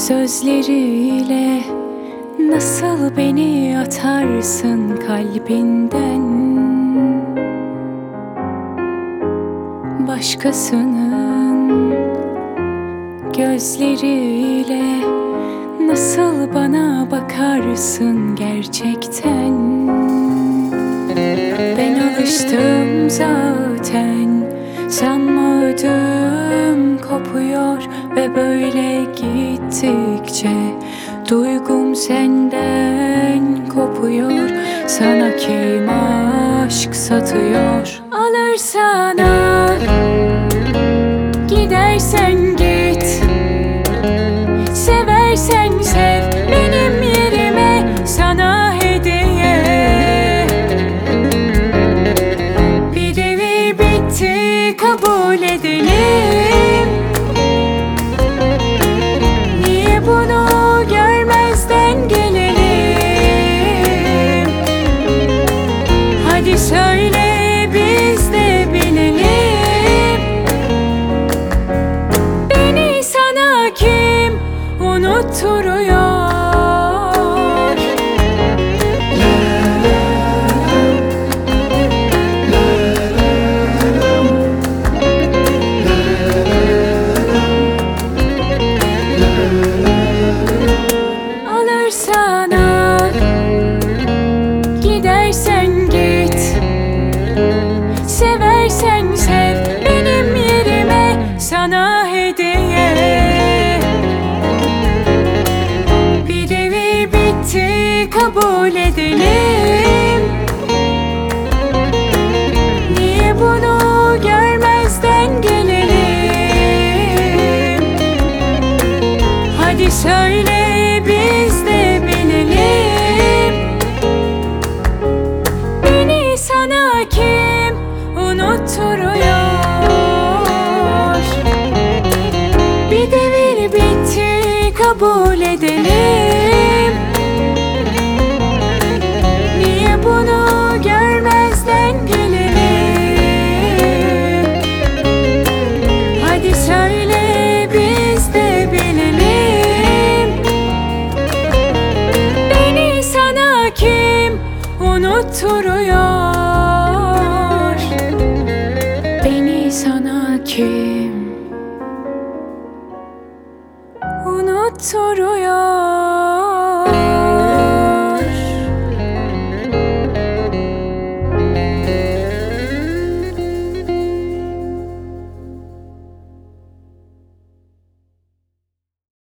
Sözleriyle nasıl beni atarsın kalbinden? Başkasının gözleriyle nasıl bana bakarsın gerçekten? Ben alıştım zaten, sanma ödüm kopuyor ve böyle gittikçe duygum senden kopuyor. Sana kim aşk satıyor? Alırsan al, gidersen git, seversen sev benim yerime, sana hediye. Bir devir bitti, kabul edelim. Niye bunu görmezden gelelim? Hadi söyle, biz de bilelim. Beni sana kim unutturuyor? Alırsan al, gidersen git, seversen sev benim yerime, sana hediye. Bir devir bitti, kabul edelim. Niye bunu görmezden gelelim? Hadi söyle, biz de bilelim. Beni sana kim unutturuyor? Bir devir bitti, kabul edelim. Niye bunu görmezden gelelim? Hadi söyle, biz de bilelim. Beni sana kim unutturuyor? Beni sana kim unutturuyor?